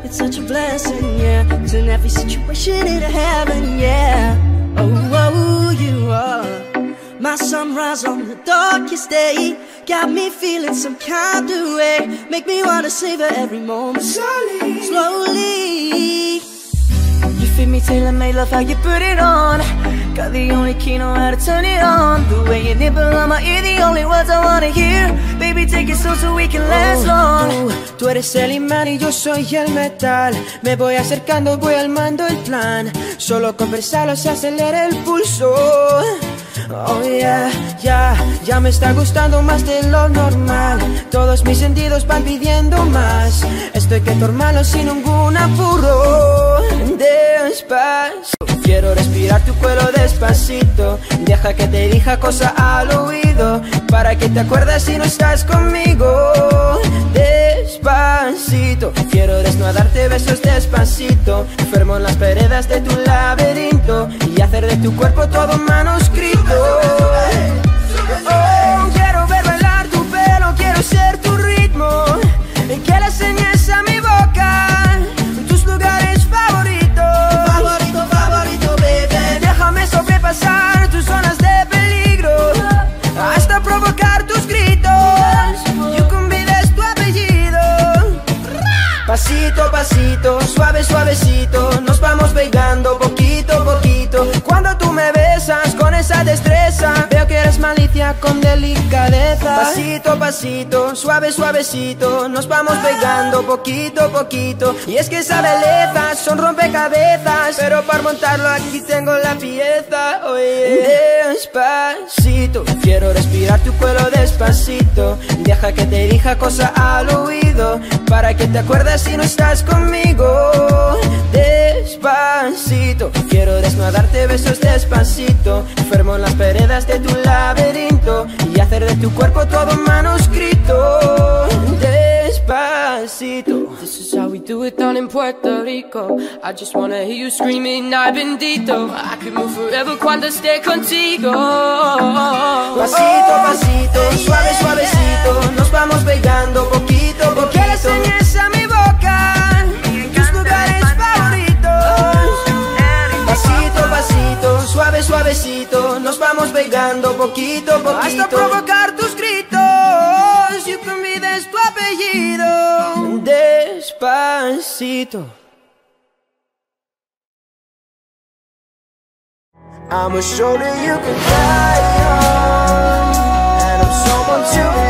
it's such a blessing, yeah. Turn every situation into heaven, yeah. Oh, oh, you are my sunrise on the darkest day. Got me feeling some kind of way. Make me wanna savor every moment slowly, slowly. You fit me tailor-made, love how you put it on. Got the only key, know how to turn it on. The way you nibble on my ear, the only words I wanna hear. Baby, take it slow so we can last long. Tú eres el imán y yo soy el metal. Me voy acercando, voy armando el plan. Solo conversarlo se acelera el pulso. Oh yeah, ya me está gustando más de lo normal. Todos mis sentidos van pidiendo más. Estoy que tomarlo sin ningún apuro. Despacio, quiero respirar tu cuello despacito. Deja que te diga cosas al oído, para que te acuerdes si no estás conmigo. Despacito, quiero desnudarte besos despacito. Enfermo en las paredes de tu laberinto y hacer de tu cuerpo todo manuscrito. Oh, quiero ver bailar tu pelo, quiero ser tu ritmo. Que le enseñes a mi boca tus lugares favoritos. Favorito, favorito, baby. Déjame sobrepasar tus zonas de peligro hasta provocar tus gritos. You can be es tu apellido. Pasito a pasito, suave, suavecito, nos vamos pegando poquito a poquito. Cuando tú me besas con esa destreza, veo que eres malicia con delicadeza. Pasito a pasito, suave, suavecito, nos vamos pegando poquito a poquito. Y es que esa belleza son rompecabezas, pero para montarlo aquí tengo la pieza. Oye, despacito, quiero respirar tu cuello despacito. Deja que te diga cosas al oído, para que te acuerdes si no estás conmigo. Despacito, quiero desnudarte besos despacito. Enfermo en las paredes de tu laberinto y hacer de tu cuerpo todo manuscrito. Despacito. This is how we do it down in Puerto Rico. I just wanna hear you screaming, ay bendito. I could move forever cuando esté contigo. Pasito a pasito, suave, suavecito, nos vamos pegando poquito a poquito. Que le enseñes a mi boca tus lugares favoritos. Pasito a pasito, suave, suavecito, nos vamos pegando poquito a poquito hasta provocar tus gritos. You can be es tu apellido. Despacito. I'm a shoulder you can cry on, and I'm someone to